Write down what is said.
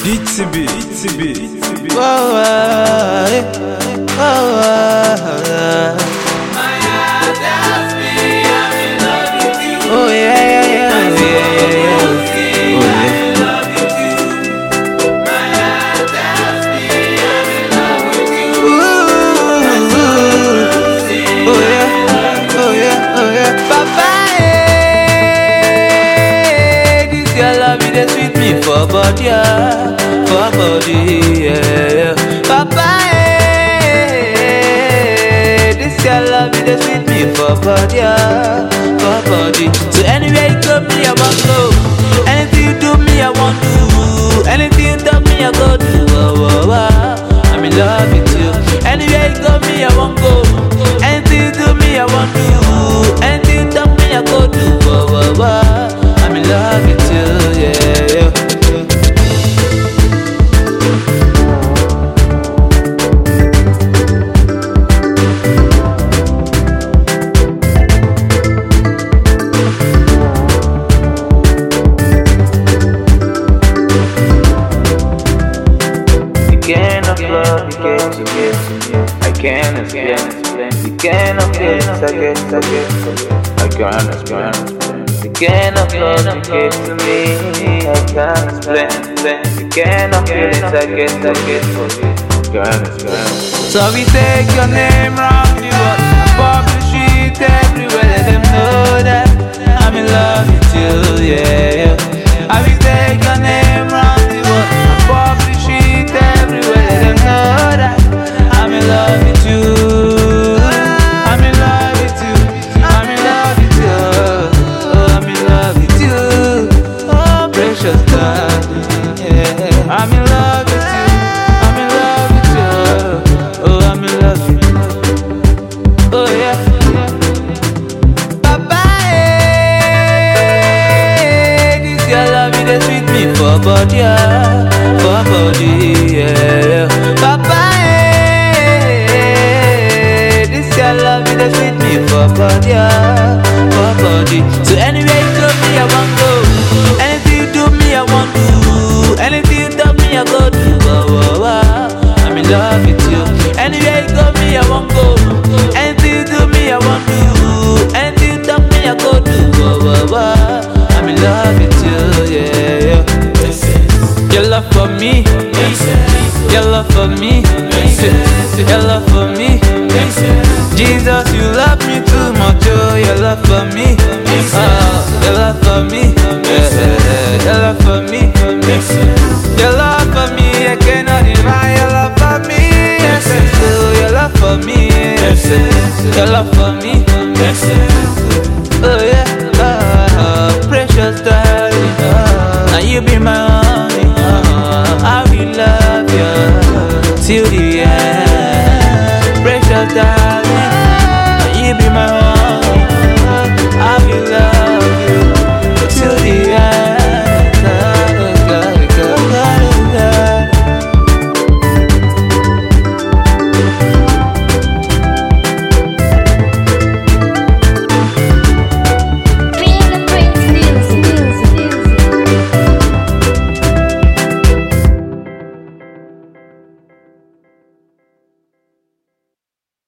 DTB. Oh, oh yeah. Papa, this your love, it sweet me for body, yeah. Papa, this your love, it sweet me for body, So anywhere you go, me I want go. Anything you do, me I want do. Anything you tell me I go do. I'm in love with you. Anywhere you go, me I want go. Anything you do, me I want do. Anything you tell me I go do. I'm in love with you, yeah. The kind of love you get to me, I can't explain. The kind of feelings I get, I can't explain. The kind of love you get to me, I can't explain. The kind of feelings I get, I can't explain. So we take your name round the world, publish it everywhere, let them know that I'm in love with you, yeah. I will take your name round the world, publish it everywhere, let them know that I'm in love with you. I'm in love with you. I'm in love with you. Oh, I'm in love with you. Oh, precious darling, yeah. I'm in love with you. I'm in love with you. Oh, I'm in love with you. Oh, yeah. Papa, this your love, it sweet me for body, yeah. Papa, this your love, it sweet me for body. So anywhere you go, me I want go. Anything you do, me I want do. Anything you tell me I go do. I'm in love with you. Anywhere you go, me I want go. Anything you do, me I want do. Anything you tell me I go do. I'm in love with you, yeah. Your love for me, your love for me, your love for me. Jesus, you love me too much, oh, your love for me.